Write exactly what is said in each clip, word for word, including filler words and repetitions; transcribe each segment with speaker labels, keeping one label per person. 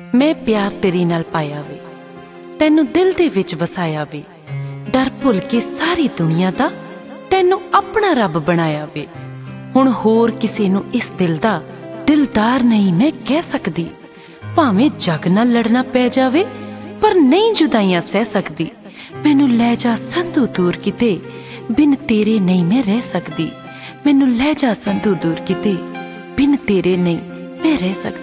Speaker 1: मैं प्यार तेरे नाल पाया वे, तैनू दिल दे विच वसाया वे। डर भुल के सारी दुनिया दा तैनू अपना रब बनाया वे। हुण होर किसे नू इस दिल दा दिलदार नहीं मैं कह सकदी। भावें जग नाल लड़ना पै जावे पर नहीं जुदाइयां सह सकदी। मैनू लै जा संधू दूर किते, बिन तेरे नहीं मैं रह सकदी। मैनू लै जा संधू दूर किते, बिन तेरे नहीं मैं रह सकदी।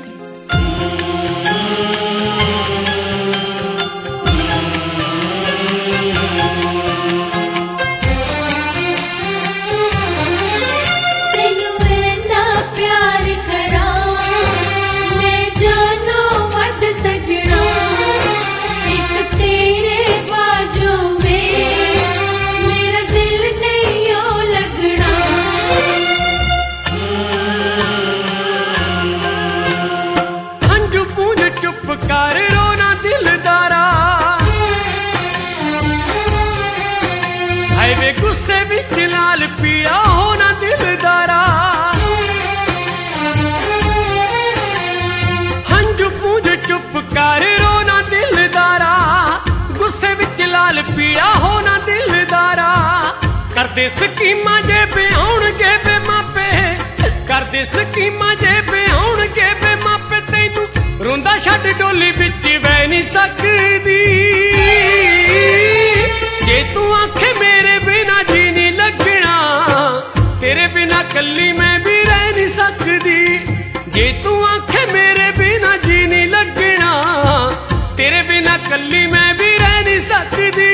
Speaker 2: कर रोना दिलदारा, हाय वे गुस्से विच लाल पीड़ा होना दिलदारा। हंजू पूंज चुप कर रोना दिलदारा, गुस्से विच लाल पीड़ा होना दिलदारा। करदे स्कीमां जे पे आउणगे बे मापे, करदे स्कीमां जे पे आउणगे बे मापे। तैनू रोंदा छड्ड डोली बिच बह नहीं सकदी। जे तू आखे मेरे बिना जी नहीं लगना, तेरे बिना कल्ली मैं भी रह नहीं सकदी। जे तू आखे मेरे बिना जी नहीं लगना, तेरे बिना कल्ली मैं भी रह नहीं सकदी।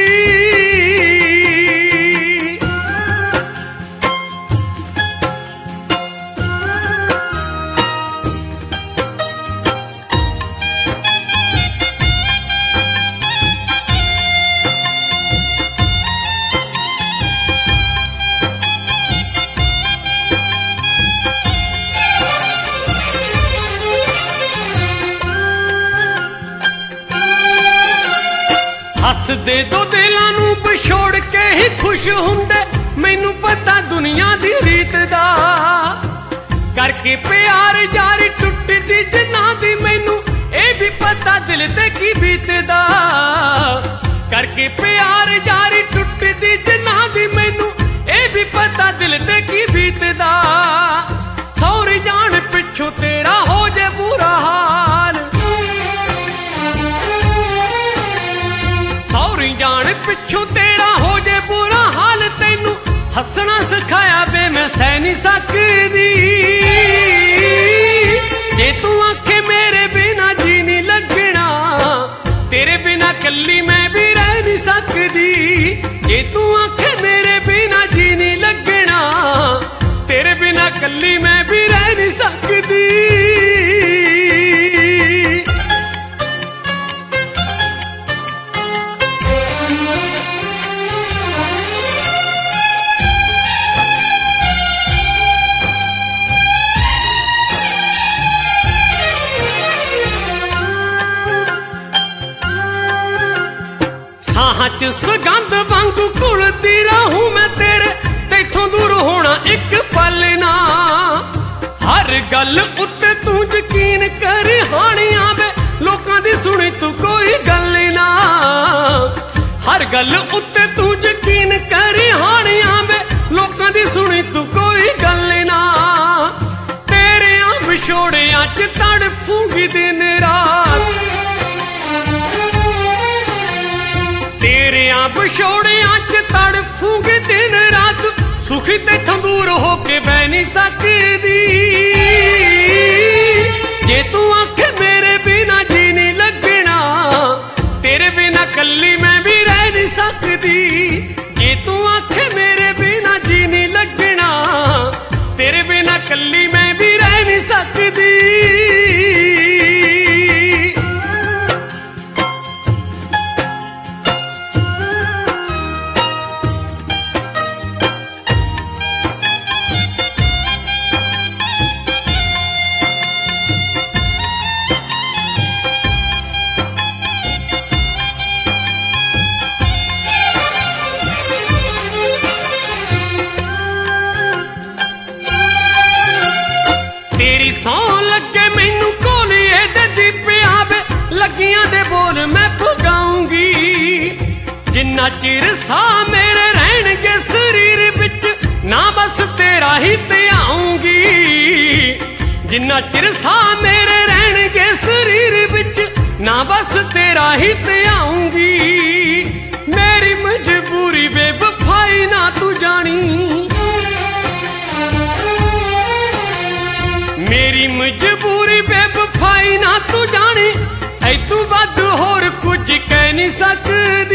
Speaker 2: हसदे दो दिलां नू पछोड़ के ही खुश हुंदे। मैनू पता दुनिया दी रीत दा, करके प्यार यारी टुटदी जिन्ना दी। मैनू ए भी पता दिल ते की बीतदा, करके प्यार यारी टुटदी जिन्ना दी। मैनू ए भी पता दिल ते की बीतदा। सौरी जान पिछों तेरा हो जे बुरा हाल, सौरी जान पिछों तेरा हो जे बुरा हाल। तैनू हसना सिखाया बे मैं सह नहीं सकदी। जे तू आखे मेरे बिना जी नहीं लगना, तेरे बिना कल्ली मैं भी रह नहीं सकदी। जे तू आखे मेरे बिना जी नहीं लगना, तेरे बिना कल्ली मैं भी रह नहीं सकदी। साहां च सुगंध वांगू घुलदी रहूं मैं तेरे, तैथों दूर होना एक पल ना। हर गल उत्ते तू यकीन कर हानियां वे, लोकां दी सुनी तू कोई गल ना। हर गल उत्ते तू यकीन कर हानियां वे, लोकां दी सुनी तू कोई गल ना। तेरे आ विछोड़ियां च तड़फूंगी दिन रात, तेरे आ विछोड़ियां च तड़फूंगी दिन रात। सुखी तेथों दूर होके बह नहीं सकदी। जे तू आखे मेरे बिना जी नहीं लगना, तेरे बिना कल्ली मैं भी रह नहीं सकदी। जे तू आखे मेरे बिना जी नहीं लगना, तेरे बिना कल्ली मैं भी रह नहीं सकदी। और मैं पुगाऊंगी जिन्ना चिर सा मेरे रहणगे शरीर विच ना बस तेरा ही ते आऊंगी जिन्ना चिर सा मेरे रहणगे शरीर विच ना बस तेरा ही ते आऊंगी मेरी मजबूरी बेवफाई ना तू जानी मेरी मजबूरी बेवफाई ना तू जानी ऐ तू वध होर कुछ कह नहीं सकदी